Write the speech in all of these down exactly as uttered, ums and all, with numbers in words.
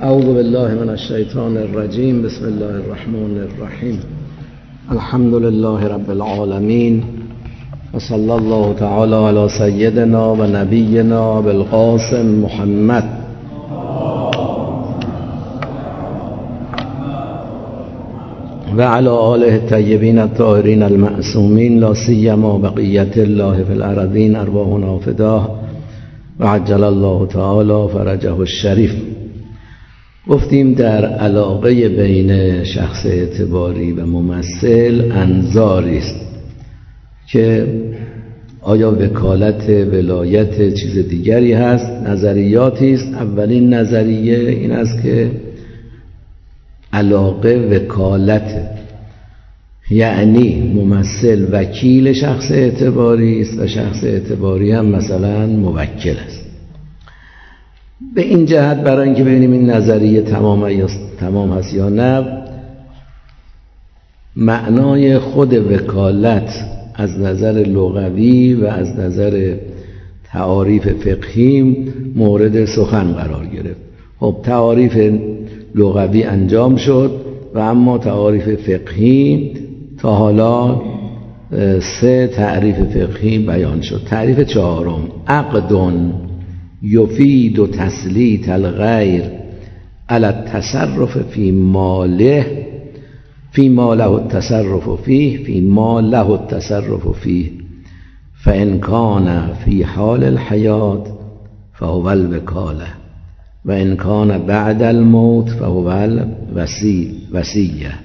اعوذ بالله من الشیطان الرجیم. بسم الله الرحمن الرحیم. الحمد لله رب العالمین و صلی الله تعالی علی سیدنا و نبینا بالقاسم محمد و علی آله الطیبین الطاهرین المعصومین، لا سیما بقیت الله فی الارضین، ارواحنا فداه و عجل الله تعالی فرجه الشریف. گفتیم در علاقه بین شخص اعتباری و ممثل انظاری است که آیا وکالت ولایت چیز دیگری هست، نظریاتی است. اولین نظریه این است که علاقه وکالت، یعنی ممثل وکیل شخص اعتباری است و شخص اعتباری هم مثلا موکل است. به این جهت برای اینکه ببینیم این نظریه تمام تمام هست یا نه، معنای خود وکالت از نظر لغوی و از نظر تعاریف فقهی مورد سخن قرار گرفت. خب تعاریف لغوی انجام شد و اما تعاریف فقهی تا حالا سه تعریف فقهی بیان شد. تعریف چهارم: عقد یفید و تسلیط الغیر علی التصرف فی ماله فی ما له التصرف فیه فی ما له التصرف فیه فان کان فی حال الحیات فهو الوکاله و ان کان بعد الموت فهو الوصیه.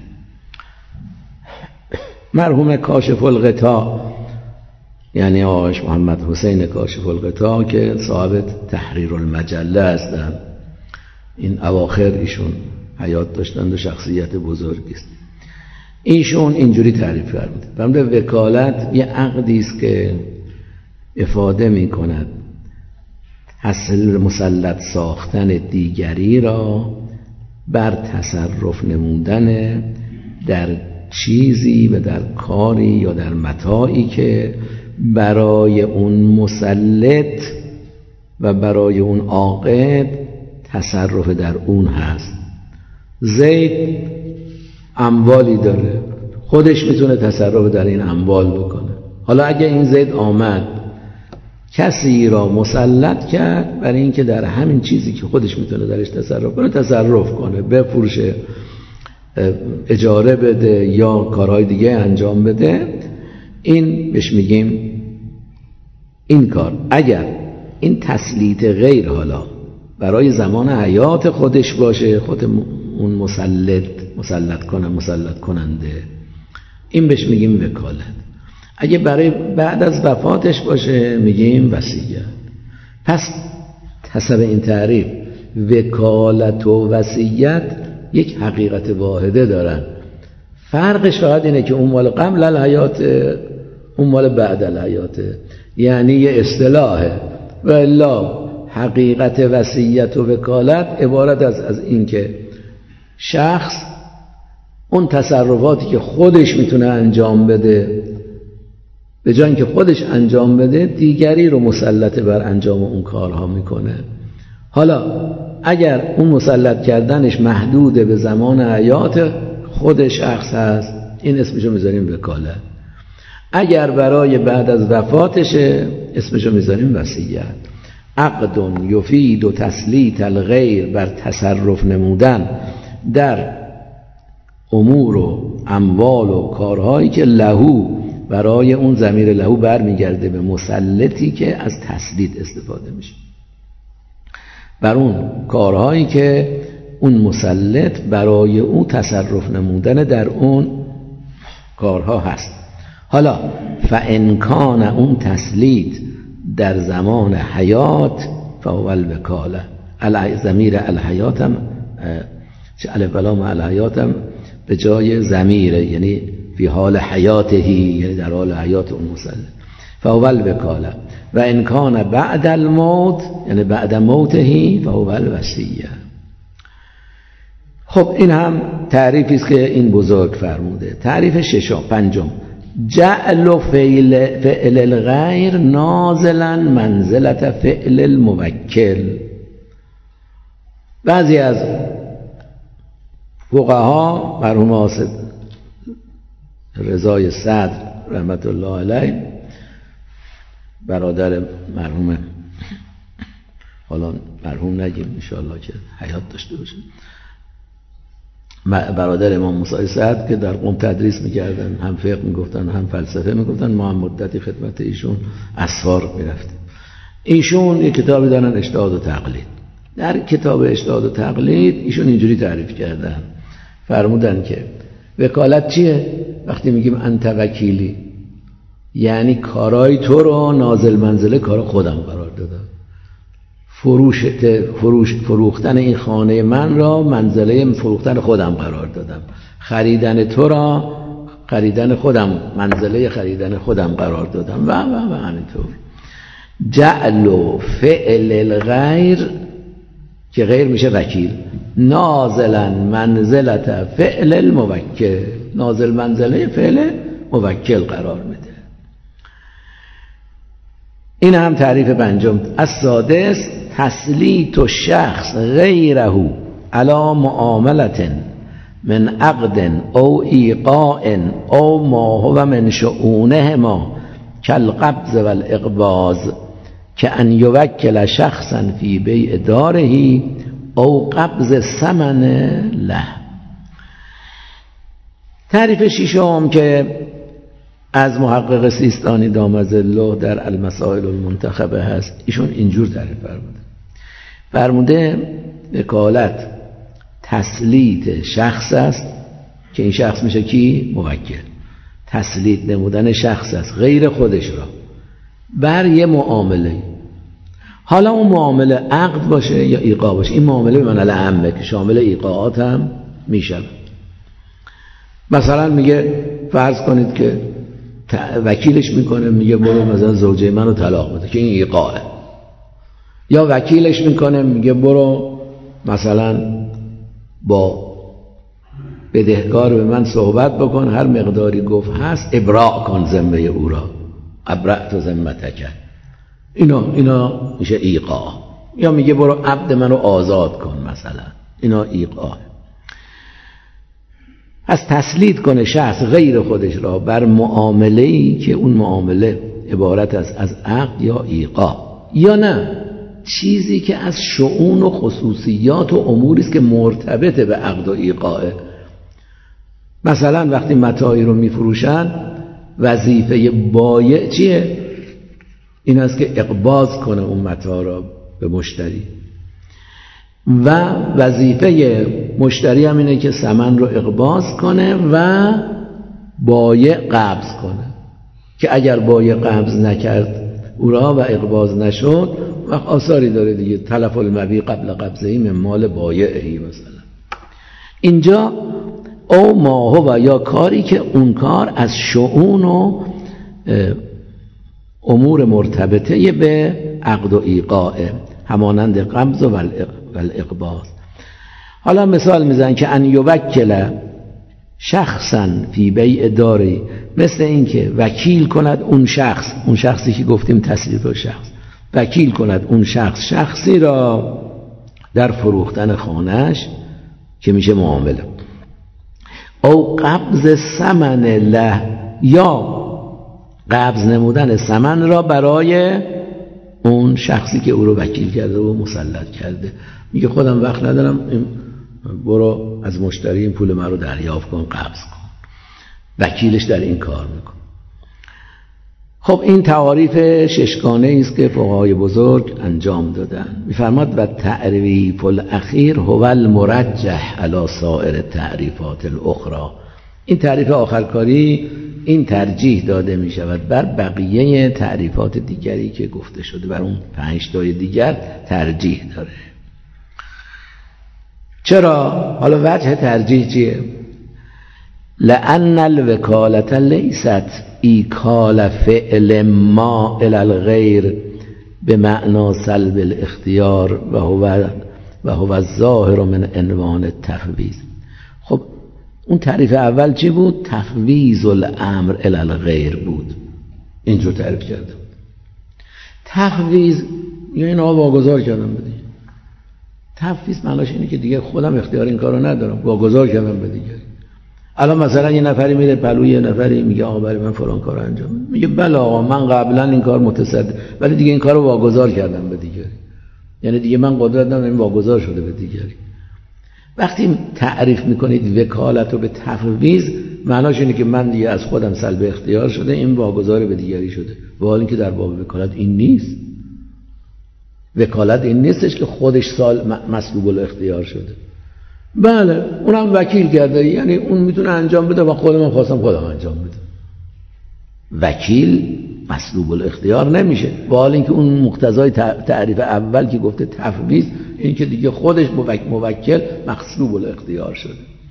مرحوم کاشف الغطا، یعنی آقایش محمد حسین کاشف الغطا که صاحب تحریر المجله هستند، این اواخر ایشون حیات داشتند و شخصیت بزرگی است. ایشون اینجوری تعریف فرمود: بنده وکالت یه عقدی است که افاده می کند حاصل مسلط ساختن دیگری را بر تصرف نمودن در چیزی و در کاری یا در متاعی که برای اون مسلط و برای اون عاقد تصرف در اون هست. زید اموالی داره، خودش میتونه تصرف در این اموال بکنه. حالا اگه این زید آمد کسی را مسلط کرد برای اینکه در همین چیزی که خودش میتونه درش تصرف کنه تصرف کنه، بفروشه، اجاره بده یا کارهای دیگه انجام بده، این بهش میگیم این کار. اگر این تسلیط غیر حالا برای زمان حیات خودش باشه، خود اون مسلط مسلط کنه مسلط کننده، این بهش میگیم وکالت. اگه برای بعد از وفاتش باشه میگیم وصیت. پس حسب این تعریف وکالت و وصیت یک حقیقت واحده دارن. فرقش فقط اینه که اون مال قبل الحیات، اون مال بعد الحیات، یعنی یه اصطلاحه. و الا حقیقت وصیت و وکالت عبارت از از این که شخص اون تصرفاتی که خودش میتونه انجام بده، به جای اینکه خودش انجام بده دیگری رو مسلط بر انجام اون کارها میکنه. حالا اگر اون مسلط کردنش محدود به زمان حیات خود شخص هست، این اسمشو میذاریم وکالت. اگر برای بعد از وفاتشه اسمشو میذاریم وصیت. عقد یفید و تسلیط الغیر بر تصرف نمودن در امور و اموال و کارهایی که لهو، برای اون ضمیر لهو برمیگرده به مسلطی که از تسلیط استفاده میشه، بر اون کارهایی که اون مسلط برای اون تصرف نمودن در اون کارها هست. حالا فان کان اون تسلیط در زمان حیات فهو الوکاله. ضمیر الحیات هم چه الف لام الحیات هم به جای ضمیره، یعنی فی حال حیاته، یعنی در حال حیات اون مسلط. فهو الوکاله و ان کان بعد الموت، یعنی بعد موته، فهو الوصیه. خب این هم تعریفی است که این بزرگ فرموده. تعریف ششم پنجم: جعل فعل فعل الغیر نازلا منزلت فعل الموکل. بعضی از فقها مرحوم حاسد رضای صدر رحمت الله علیه، برادر مرحوم، حالا مرحوم نگیم ان شاءالله که حیات داشته باشه، برادر امام موسی صدر که در قم تدریس میکردن، هم فقه میگفتن هم فلسفه میگفتن، ما هم مدتی خدمت ایشون اسفار میرفتیم. ایشون یک کتابی دارن اجتهاد و تقلید. در کتاب اجتهاد و تقلید ایشون اینجوری تعریف کردن، فرمودن که وکالت چیه؟ وقتی میگیم انت وکیلی یعنی کارای تو رو نازل منزله کار خودم قرار دادم، فروش فروش فروختن این خانه من را منزله فروختن خودم قرار دادم، خریدن تو را خریدن خودم منزله خریدن خودم قرار دادم و و و همینطور. جعل و فعل الغیر که غیر میشه وکیل، نازلا منزلت فعل الموکل، نازل منزله فعل موکل قرار میده. این هم تعریف پنجم. السادس تسلیط الشخص غیره علی معاملة من عقد او ایقاء او ما هو من شؤونهما کالقبض والاقباض که ان یوکل شخصا فی بیع داره او قبض ثمن له. تعریف ششم که از محقق سیستانی دامت الله در المسائل المنتخبه هست، ایشون اینجور تعریف فرموده فرموده وکالت تسلیط شخص است که این شخص میشه کی؟ موکل. تسلیط نمودن شخص است غیر خودش را بر یه معامله، حالا اون معامله عقد باشه یا ایقاع باشه. این معامله به معنی عامه که شامل ایقاعات هم میشه. مثلا میگه فرض کنید که وکیلش میکنه میگه برو مثلا زوجه منو طلاق بده که این ایقاعه، یا وکیلش میکنه میگه برو مثلا با بدهکار به من صحبت بکن، هر مقداری گفت هست ابراء کن ذمه او را، ابرأت ذمتک، اینا اینا میشه ایقاع. یا میگه برو عبد منو آزاد کن مثلا، اینا ایقاع. از تسلیط کنه شخص غیر خودش را بر معامله‌ای که اون معامله عبارت است از عقد یا ایقاع، یا نه چیزی که از شؤون و خصوصیات و اموری است که مرتبط به عقد و ایقاعه. مثلا وقتی متاعی رو میفروشن وظیفه بایع چیه؟ این است که اقباض کنه اون متاع را به مشتری، و وظیفه مشتری هم اینه که ثمن رو اقباض کنه و بایع قبض کنه، که اگر بایع قبض نکرد او را و اقباض نشد وقت آثاری داره دیگه، تلف المبیع قبل قبضه‌ای من مال بایعی مثلا. اینجا او ما هو یا کاری که اون کار از شؤون و امور مرتبطه به عقد و ایقاعه، همانند قبض و الاقباض. حالا مثال میزن که ان یوکل شخصا فی بیع داری، مثل این که وکیل کند اون شخص، اون شخصی که گفتیم تسلیط و شخص، وکیل کند اون شخص شخصی را در فروختن خانهش که میشه معامله، او قبض ثمن له، یا قبض نمودن ثمن را برای اون شخصی که او رو وکیل کرده و مسلط کرده. میگه خودم وقت ندارم، برو از مشتری این پول من رو دریافت کن، قبض کن. وکیلش در این کار میکن. خب این تعاریف ششگانه است که فقهای بزرگ انجام دادن. میفرماد و تعریف الاخیر هو المرجح علی سایر تعریفات الاخرى. این تعریف آخرکاری این ترجیح داده می شود بر بقیه تعریفات دیگری که گفته شده، بر اون پنج تای دیگر ترجیح داره. چرا؟ حالا وجه ترجیح چیه؟ لأن الوکالت لیست ایکال فعل ما الی الغیر به معنا سلب الاختیار و هو و هو الظاهر من عنوان التفویض. خب اون تعریف اول چی بود؟ تفویض الامر الی الغیر بود. اینجور تعریف کردم. تفویض یعنی اینا واگذار کردم بدین. تفویض معناش اینه که دیگه خودم اختیار این کارو ندارم، واگذار کردم به دیگری. الان مثلا یه نفری میره پلوی یه نفری میگه آقا برای من فلان کارو انجام بده، میگه بله آقا من قبلا این کار متصدی، ولی دیگه این کارو واگذار کردم به دیگری، یعنی دیگه من قدرت ندارم، این واگذار شده به دیگری. وقتی تعریف میکنید وکالت رو به تفویض، معناش اینه که من دیگه از خودم سلب اختیار شده، این واگذار به دیگری شده، و حالا اینکه در باب وکالت این نیست. وکالت این نیستش که خودش سال مسلوب الاختیار شده. بله اونم وکیل کرده، یعنی اون میتونه انجام بده و خودم من خواستم خودم انجام بده. وکیل مسلوب الاختیار نمیشه، و حالا اینکه اون مقتضای تعریف اول که گفته تفویض، این که دیگه خودش موکل مسلوب الاختیار شده.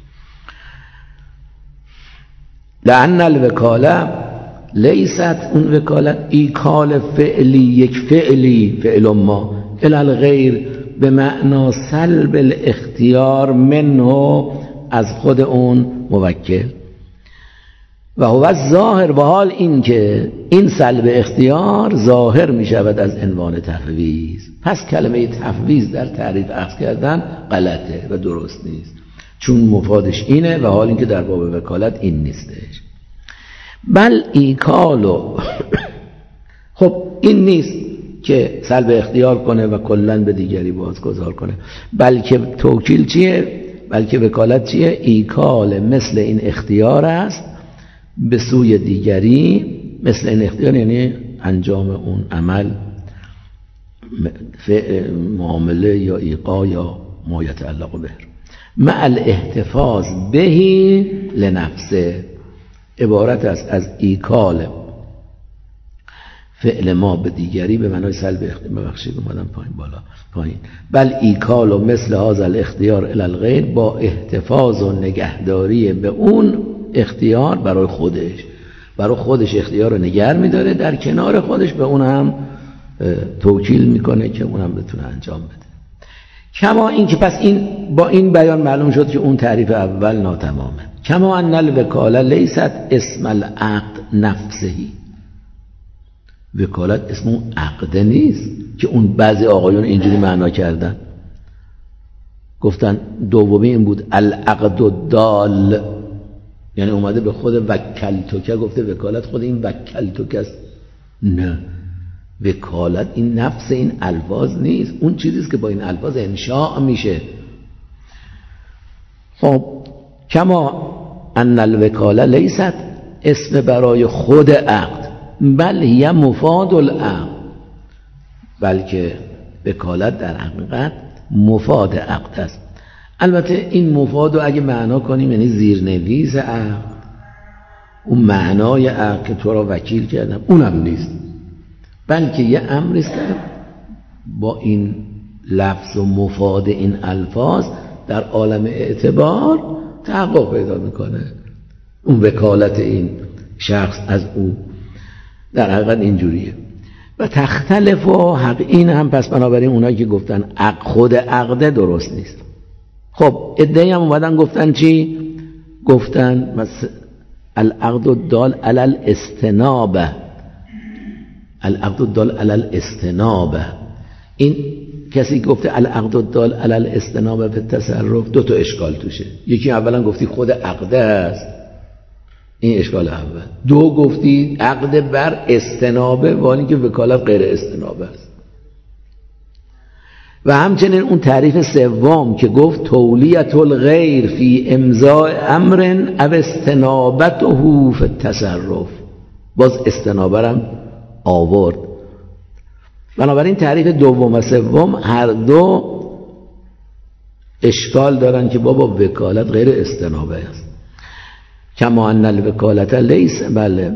لأن الوکاله لیست، اون وکالت ایکال فعلی، یک فعلی، فعل ما الی الغیر، به معنا سلب الاختیار منه، از خود اون موکل. و هو ظاهر، و حال این که این سلب اختیار ظاهر می شود از عنوان تفویض. پس کلمه تفویض در تعریف اخذ کردن غلطه و درست نیست، چون مفادش اینه، و حال این که در باب وکالت این نیستش. بل ایکالو خب این نیست که سلب اختیار کنه و کلن به دیگری بازگذار کنه، بلکه توکیل چیه؟ بلکه وکالت چیه؟ ایکال مثل این اختیار است به سوی دیگری، مثل این اختیار یعنی انجام اون عمل، معامله یا ایقا یا ما یتعلق به، مع الاحتفاظ بهی لنفسه. عبارت است از ایکال فعل ما به دیگری به معنای سلب اختیار، ببخشید اومدم پایین بالا پایین، بل ایکال و مثل هذا الاختیار الی الغیر، با احتفاظ و نگهداری به اون اختیار برای خودش، برای خودش اختیار رو نگه می‌داره، در کنار خودش به اون هم توکیل میکنه که اون هم بتونه انجام بده. کما این که پس این با این بیان معلوم شد که اون تعریف اول ناتمامه. کما ان الوکاله لیست اسم العقد نفسهی، وکالت اسم اون عقد نیست که اون بعضی آقایون اینجوری معنا کردن، گفتن دومی این بود العقد الدال، یعنی اومده به خود وکلتوکه گفته وکالت خود این وکلتوکه است. نه، وکالت این نفس این الفاظ نیست، اون چیزیست که با این الفاظ انشاء میشه. خب کما ان الوکاله لیست اسم برای خود عقد، بل هی مفاد العقد، بلکه وکالت در حقیقت مفاد عقد است. البته این مفاد رو اگه معنا کنیم یعنی زیرنویس عقد، اون معنای عقد که تو را وکیل کردم، اونم نیست، بلکه یه امری است که با این لفظ و مفاد این الفاظ در عالم اعتبار تحقق پیدا میکنه. اون وکالت این شخص از او در حقیقت اینجوریه. و تختلف و حق، این هم پس بنابراین اونایی که گفتن عقد خود عقده درست نیست. خب ادعی هم اومدن گفتن چی؟ گفتن مثل العقد الدال علی الاستنابه، العقد الدال علی الاستنابه، این کسی گفته العقد الدال علی الاستنابه به تصرف، دو تا اشکال توشه. یکی اولا گفتی خود عقده است، این اشکال اول. دو گفتی عقد بر استنابه، ولی که وکالت غیر استنابه است. و همچنین اون تعریف سوم که گفت تولیت الغیر فی امضاء امر او استنابته فی التصرف، باز استنابه هم آورد. بنابراین تعریف دوم و سوم هر دو اشکال دارن که بابا وکالت غیر استنابه است. کما ان الوکالت لیس، بله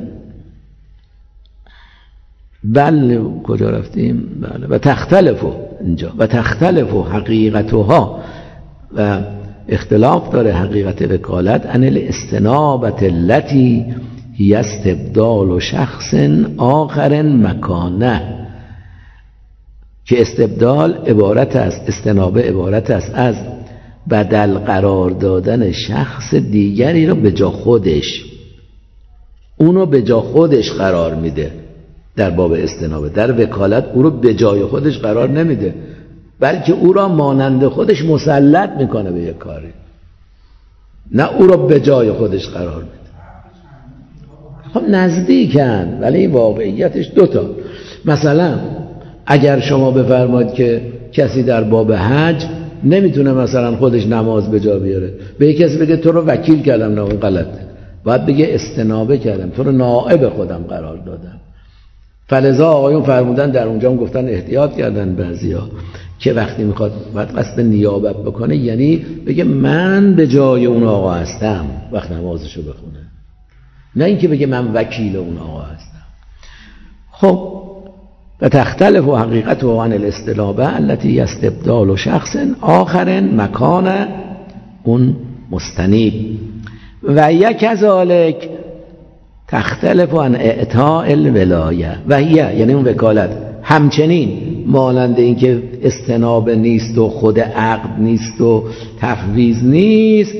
بله کجا رفتیم؟ بله و تختلفو اینجا، و تختلفو حقیقتها، و اختلاف داره حقیقت وکالت ان الاستنابت التي هی استبدال شخص آخر مکانه، که استبدال عبارت است، استنابه عبارت است از بدل قرار دادن شخص دیگری رو به جا خودش، اونو به جا خودش قرار میده در باب استنابه. در وکالت او رو به جای خودش قرار نمیده، بلکه او را مانند خودش مسلط میکنه به یک کاری، نه او را به جای خودش قرار میده. خب نزدیکن ولی واقعیتش دوتا. مثلا اگر شما بفرمایید که کسی در باب حج نمیتونه مثلا خودش نماز به جا بیاره، به یک کسی بگه تو رو وکیل کردم، نه اون غلطه، باید بگه استنابه کردم، تو رو نائب خودم قرار دادم. فلذا آقایون فرمودن در اونجا هم گفتن احتیاط کردن بعضیا که وقتی میخواد باید قصد نیابت بکنه، یعنی بگه من به جای اون آقا هستم وقت نمازشو بخونه، نه اینکه بگه من وکیل اون آقا هستم. خب و تختلف و حقیقت و عن الاستنابه التي استبدال شخص آخر مکان اون مستنیب و یک کذالک تختلف عن اعطاء الولایه و هی، یعنی اون وکالت همچنین مانند این که استنابه نیست و خود عقد نیست و تفویض نیست،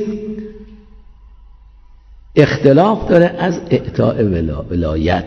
اختلاف داره از اعطاء ولایت.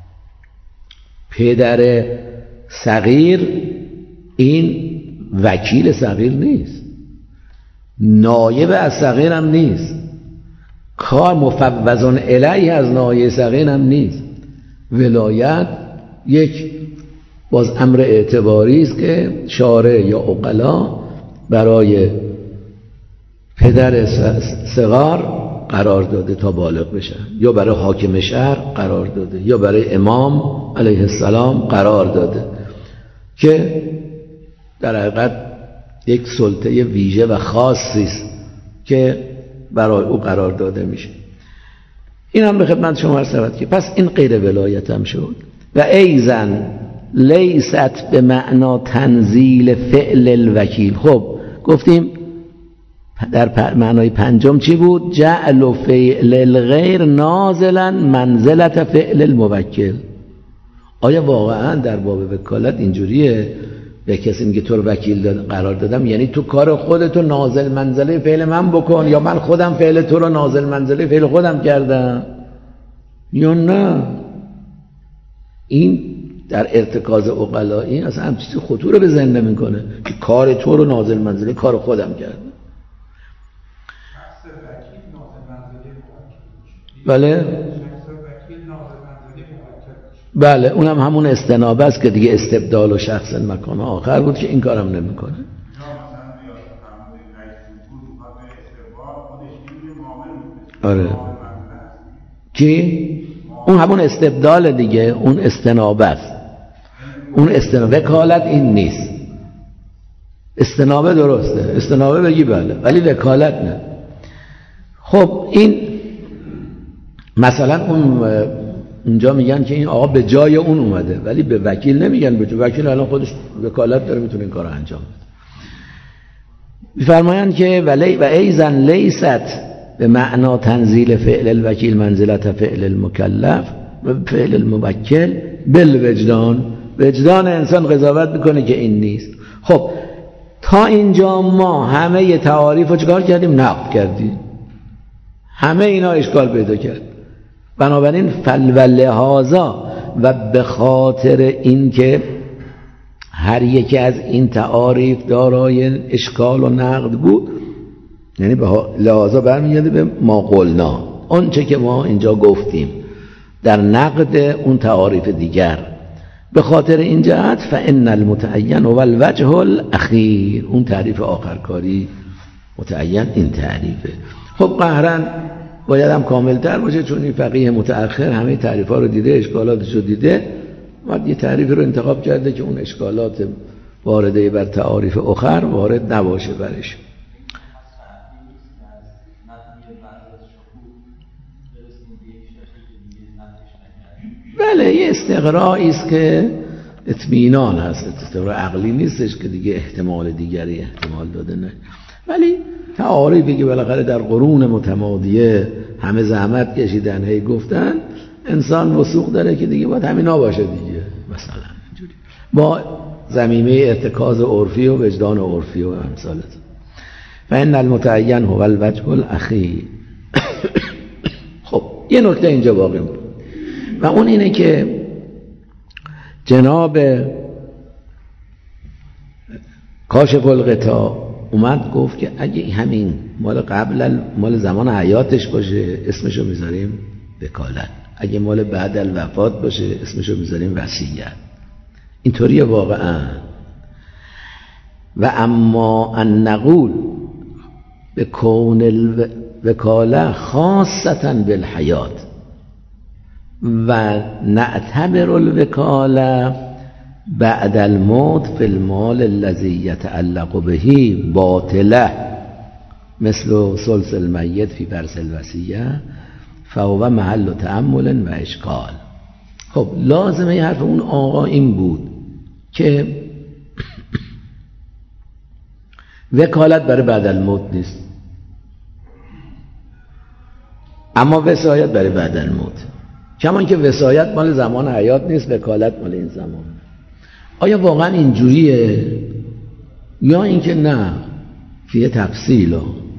پدر صغیر این وکیل صغیر نیست، نایب از صغیر هم نیست، کار مفوض الیه از نایب صغیر هم نیست. ولایت یک باز امر اعتباری است که شارع یا عقلا برای پدر صغار قرار داده تا بالغ بشن، یا برای حاکم شهر قرار داده، یا برای امام علیه السلام قرار داده که در حقیقت یک سلطه ویژه و خاصی است که برای او قرار داده میشه. این هم به خدمت شما عرض شود که پس این غیر ولایت هم شد. و ایزن لیست به معنا تنزیل فعل الوکیل. خب گفتیم در معنای پنجم چی بود؟ جعل فعل الغیر نازلا منزلت فعل الموکل. آیا واقعا در باب وکالت اینجوریه؟ به کسی میگه تو رو وکیل قرار دادم، یعنی تو کار خودتو نازل منزله فعل من بکن، یا من خودم فعل تو رو نازل منزله فعل خودم کردم، یا نه؟ این در ارتکاز عقلایی اصلا هم چیزی خطوره به ذهن نمیکنه که کار تو رو نازل منزله کار خودم کردم. بله بله اونم همون استنابه است که دیگه استبدال و شخص مکان آخر بود که این کارم نمیکنه. آره کی؟ اون همون استبدال دیگه، اون استنابه است. اون استنابه، وکالت این نیست. استنابه درسته، استنابه بگی بله، ولی وکالت نه. خب این مثلا اون اونجا میگن که این آقا به جای اون اومده، ولی به وکیل نمیگن به جای. وکیل الان خودش وکالت داره، میتونه این کارو انجام بده. میفرمایند که ولی و ایزن لیست به معنا تنزیل فعل الوکیل منزلت فعل المکلف و فعل الموکل بالوجدان. وجدان انسان قضاوت میکنه که این نیست. خب تا اینجا ما همه تعاریف رو چکار کردیم؟ نقد کردیم. همه اینا اشکال پیدا کرد. بنابراین فلولهازا و به خاطر این که هر یکی از این تعاریف دارای اشکال و نقد بود، یعنی به لحاظا برمیگرده به ما قلنا، اون چه که ما اینجا گفتیم در نقد اون تعاریف دیگر. به خاطر این جهت فان المتعین و الوجه الاخیر، اون تعریف آخرکاری متعین این تعریفه. خب قهرن باید هم کاملتر باشه، چون این فقیه متأخر همه تعریف ها رو دیده، اشکالاتش رو دیده، بعد یه تعریف رو انتخاب کرده که اون اشکالات وارده بر تعاریف اخر وارد نباشه برش. بله یه استقرائی است که اطمینان هست، استقرا عقلی نیستش که دیگه احتمال دیگری احتمال داده نه. ولی تعاریفی که بالاخره در قرون متمادیه همه زحمت کشیدن هی گفتن، انسان وثوق داره که دیگه باید همینا باشه دیگه، مثلا اینجوری با ضمیمه ارتکاز عرفی و وجدان عرفی و امثالت. فإن المتعین هو الوجه الاخیر. خب یه نکته اینجا باقی بود و اون اینه که جناب کاشف الغطا اومد گفت که اگه همین مال قبل مال زمان حیاتش باشه اسمشو میذاریم وکالت، اگه مال بعد الوفات باشه اسمشو میذاریم وصیت. اینطوریه واقعا. و اما ان نقول به کون الوکاله خاصتا بالحیات و نعتبر الوکاله بعد الموت فی المال الذی یتعلق به باطله مثل ثلث المیت فی فرض الوصیه فهو محل تأمل و اشکال. خب لازمه حرف اون آقا این بود که وکالت برای بعد الموت نیست، اما وصایت برای بعد الموت. کمان که وصایت مال زمان حیات نیست، وکالت مال این زمان. آیا واقعا اینجوریه یا اینکه نه فیه تفصیل؟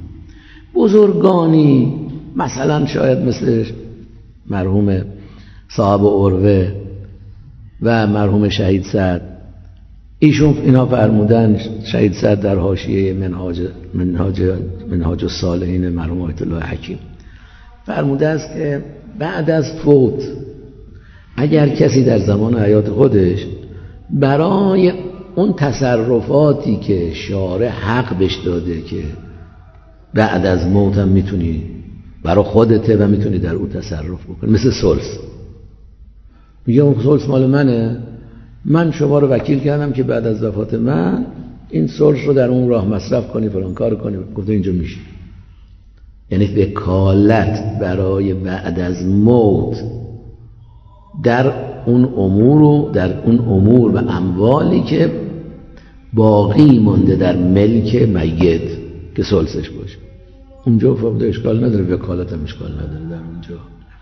بزرگانی مثلا شاید مثل مرحوم صاحب عروه و مرحوم شهید سعد، ایشون اینا فرمودن، شهید سعد در حاشیه منهاج منهاج منهاج الصالحین مرحوم آیت الله حکیم فرموده است که بعد از فوت اگر کسی در زمان حیات خودش برای اون تصرفاتی که شارع حق بهش داده که بعد از موت هم میتونی برای خودته و میتونی در اون تصرف بکنی، مثل ثلث، میگه اون ثلث مال منه، من شما رو وکیل کردم که بعد از وفات من این ثلث رو در اون راه مصرف کنی، فلان کار کنی. گفته اینجا میشه. یعنی وکالت برای بعد از موت در اون امور و در اون امور و اموالی که باقی مونده در ملک میت که ثلثش باشه، اونجا فقط اشکال نداره، وکالت هم اشکال نداره در اونجا.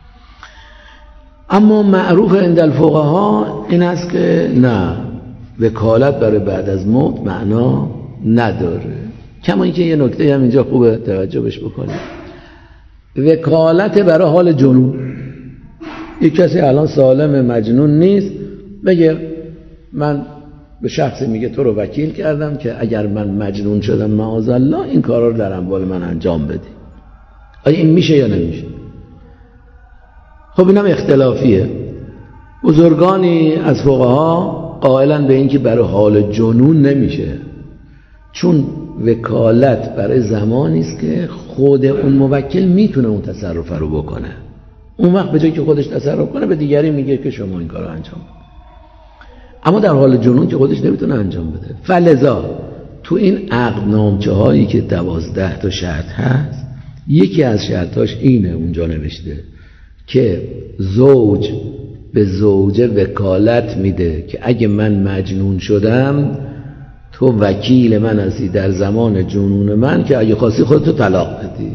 اما معروف عند الفقها این است که نه، وکالت برای بعد از موت معنا نداره. کما اینکه یه نکته هم اینجا خوبه توجه بهش بکنید، وکالت برای حال جنون. یک کسی الان سالم مجنون نیست بگه من به شخصی میگه تو رو وکیل کردم که اگر من مجنون شدم معاذالله این کارا رو در اموال من انجام بدی. آیا این میشه یا نمیشه؟ خب اینم اختلافیه. بزرگانی از فقها قائلن به این که برای حال جنون نمیشه، چون وکالت برای زمانی است که خود اون موکل میتونه اون تصرف رو بکنه. اون وقت به جای که خودش تصرف کنه به دیگری میگه که شما این کار رو انجام بده. اما در حال جنون که خودش نمیتونه انجام بده. فلذا تو این عقد نامچه هایی که دوازده تا شرط هست، یکی از شرطاش اینه اونجا نوشته که زوج به زوجه وکالت میده که اگه من مجنون شدم تو وکیل من هستی در زمان جنون من که اگه خواستی خودتو طلاق بدی.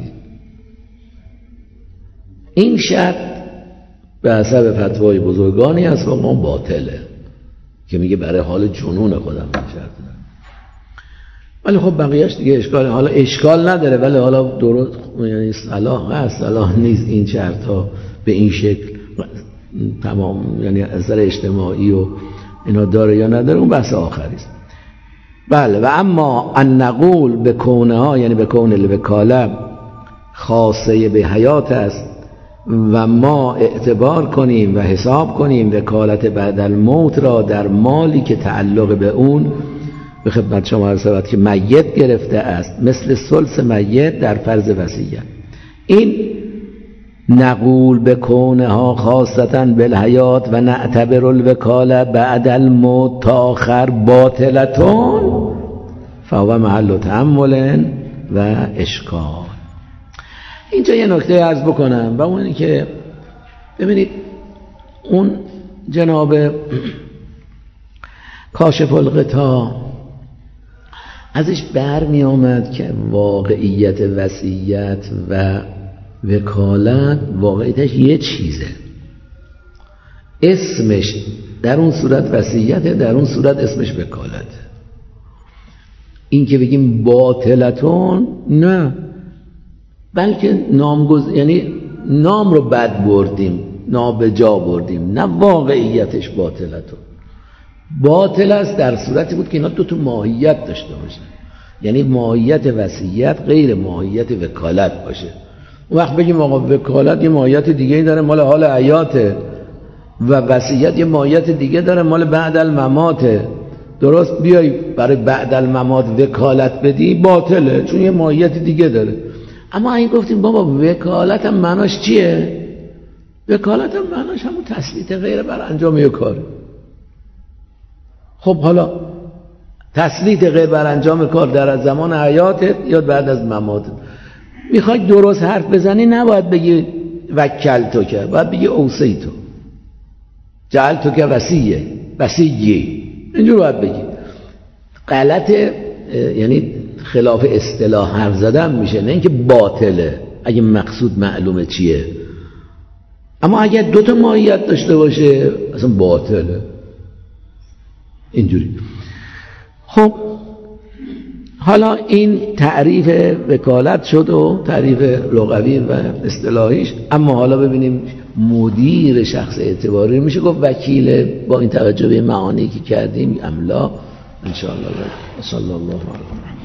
این شرط به حسب فتوای بزرگانی هست و ما باطله که میگه برای حال جنون خودم این شرط دارم. ولی خب بقیهش دیگه اشکال حالا اشکال نداره، ولی حالا درست یعنی صلاح هست صلاح نیست این شرط ها به این شکل تمام، یعنی از نظر اجتماعی و اینا داره یا نداره اون بحث آخری است. بله. و اما ان نقول به کونه ها یعنی به کون الوکاله خاصه به حیات است و ما اعتبار کنیم و حساب کنیم وکالت بعد الموت را در مالی که تعلق به اون به خدمت شما عرض شود که میت گرفته است، مثل ثلث میت در فرض وصیت. این نقول به کونه ها خاصتا بالحیات و نعتبر الوکاله بعد الموت تا آخر باطلتون فهو محل تأمل و اشکال. اینجا یه نکته عرض بکنم و اون اینه که ببینید اون جناب کاشف الغطا ازش برمی آمد که واقعیت وصیت و وکالت واقعیتش یه چیزه، اسمش در اون صورت وصیته، در اون صورت اسمش وکالته. این که بگیم باطلتون نه، بلکه نامگز یعنی نام رو بد بردیم، نابجا بردیم، نه واقعیتش باطلتون. باطل است در صورتی بود که اینا دو تا ماهیت داشته باشه، یعنی ماهیت وصیت غیر ماهیت وکالت باشه. اون وقت بگیم آقا وکالت یه ماهیت دیگه داره مال حال حیاته و وصیت یه ماهیت دیگه داره مال بعد المماته، درست بیای برای بعد الممات وکالت بدی باطله چون یه ماهیت دیگه داره. اما این گفتیم بابا وکالت هم معناش چیه؟ وکالت هم معناش همون تسلیط غیر بر انجام یه کاره. خب حالا تسلیط غیر بر انجام کار در زمان حیاتت یا بعد از مماتت، میخوای درست حرف بزنی نباید بگی وکلتو که، باید بگی اوصیتو، جعلتو که وصیه وصیه، اینجور باید بگی. غلطه، یعنی خلاف اصطلاح حرف زدن میشه، نه اینکه باطله اگه مقصود معلومه چیه. اما اگه دوتا ماهیت داشته باشه اصلا باطله اینجوری. خب حالا این تعریف وکالت شد و تعریف لغوی و اصطلاحیش. اما حالا ببینیم مدیر شخص اعتباری میشه گفت وکیل با این توجه به معانی که کردیم املا ان شاء الله. صلی الله علیه و